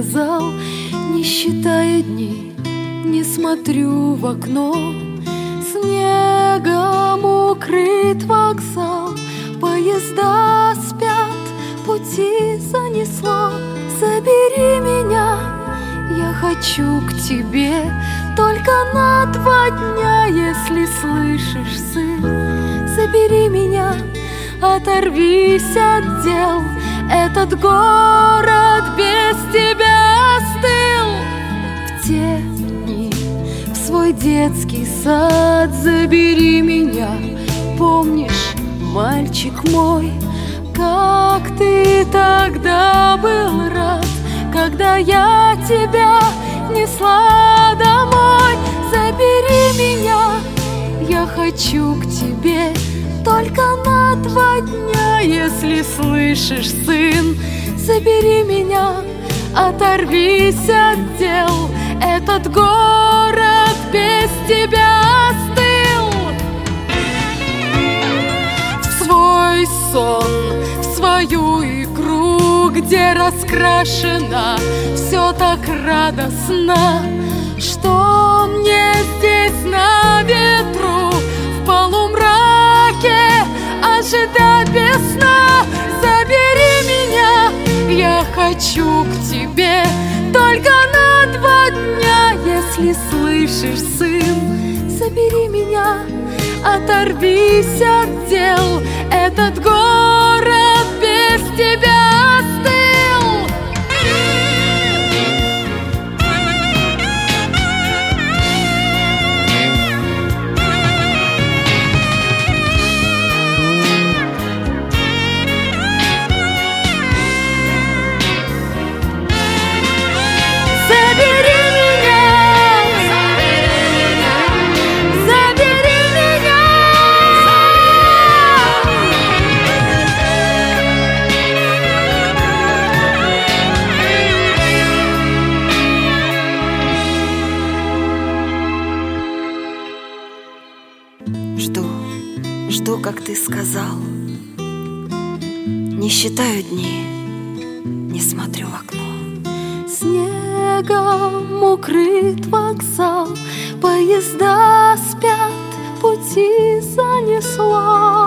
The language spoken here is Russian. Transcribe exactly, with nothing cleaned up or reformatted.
сказал, не считая дни, не смотрю в окно. Снегом укрыт вокзал, поезда спят, пути занесло. Забери меня, я хочу к тебе только на два дня, если слышишь, сын. Забери меня, оторвись от дел, этот город без тебя остыл. В те дни в свой детский сад забери меня. Помнишь, мальчик мой, как ты тогда был рад, когда я тебя несла домой. Забери меня, я хочу к тебе только на два дня, если слышишь, сын. Забери меня, оторвись от дел, этот город без тебя остыл. В свой сон, в свою игру, где раскрашено все так радостно, что мне здесь на ветру в полумраке ожидать без сна. Забери меня, я хочу к тебе только на два дня, если слышишь, сын. Забери меня, оторвись от дел, этот город без тебя остыл. Жду, жду, как ты сказал. Не считаю дни, не смотрю в окно. Снегом укрыт вокзал, поезда спят, пути занесло.